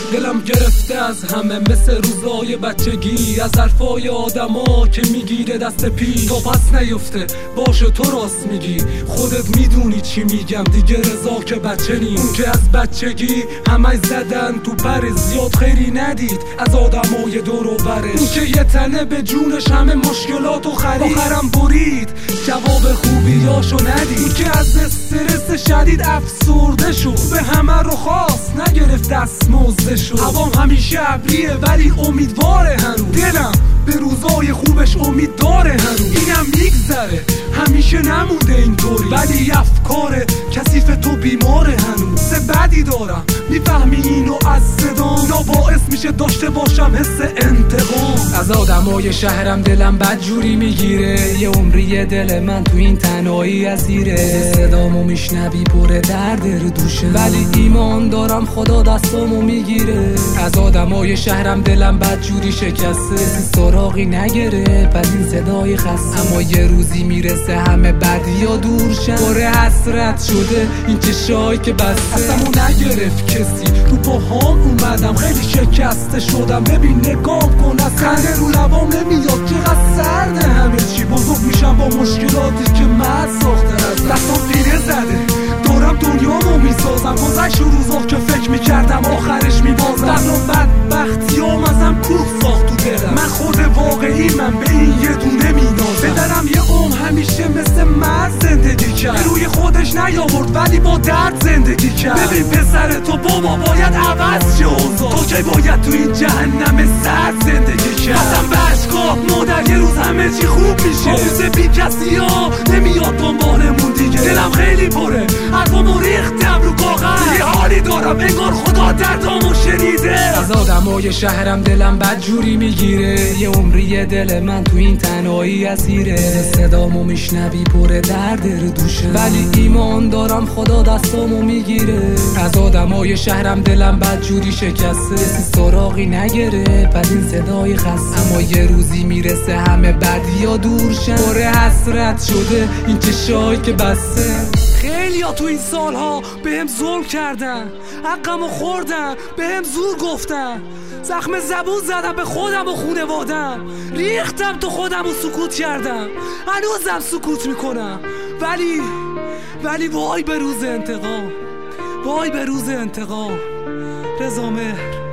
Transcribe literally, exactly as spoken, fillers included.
دلم گرفته از همه مثل روزای بچگی، از حرفای آدما که میگیره دست پی. تا پس نیفته باشه تو راست میگی، خودت میدونی چی میگم دیگه. رضا که بچه نی، اون که از بچگی همه زدن تو پر، زیاد خیری ندید از آدمای دور و برش. اون که یه تنه به جونش همه مشکلاتو خرید، آخرم برید جواب خوبیاشو ندید. اون که از استرس شدید افسرده شد، به همه رو خواست نگرفت دستمزد شد. هوام همیشه ابریه ولی امیدواره هنوز، دلم به روزای خوبش امید داره هنوز. اینم میگذره همیشه نمونده اینطوری، ولی افکار کثیف تو بیماره هنوز. سه بدی دارم میفهمی اینو از صدام، اینا باعث میشه داشته باشم حس انتقام. از آدمای شهرم دلم بد جوری میگیره، یه عمری دل من تو این تنهایی اسیره. صدامو میشنوی پر درد رو دوشه، ولی ایمان دارم خدا دستامو میگیره. از آدمای شهرم دلم بد جوری شکسته، سراغی نگره بعد این صدای خسته. اما یه روزی میرسه همه بدیا دورشن، پر حسرت شده این چشایی که بسته. اصلمو نگرفت کسی، رو پاهام اومدم خیلی شکسته شدم. ببین نگام کن از خنده رو لبام نمیاد، چقدر سرده همه چی. بزرگ میشم با مشکلاتی که من ساخته از دستم پیره زده، دارم دنیامو میسازم. گذشت روزا که فکر میکردم آخرش میبازم، درنو بدبختیام ازم کوه ساخت تو دلم. من خود واقعی من به این یه دونه مینازم. بدرم یه عمر همیشه مثل مرد زندگی کرد، روی خودش نیاورد ولی با درد زندگی کرد. ببین پسر تو بابا باید عوض شه اوضاع، تو که باید تو این جهنم سرد زندگی کرد. قسم به اشکات مادر یه روز همه چی خوب میشه، آفیس بی کسی ها نمیاد دنبالمون دیگه. دلم خیلی پره حرفامو ریختم رو کاغذ، یه حالی دارم انگار خدا دردامو شنیده. از آدمای شهرم دلم بد جوری میگیره، یه عمری دل من تو این تنهایی اسیره. صدامو میشنوی پر درد رو دوشه، ولی ایمان دارم خدا دستامو میگیره. از آدمای شهرم دلم بد جوری شکسته، سراغی نگره بعد این صدای خسته. اما یه روزی میرسه همه بدیا دورشن، پر حسرت شده این چشایی که بسته. خیلی ها تو این سالها بهم ظلم کردن، حقمو خوردن، بهم زور گفتن، زخم زبون زدم به خودم و خونوادم، ریختم تو خودم و سکوت کردم. هنوزم سکوت میکنم، ولی ولی وای به روز انتقام، وای به روز انتقام. رضا مهر.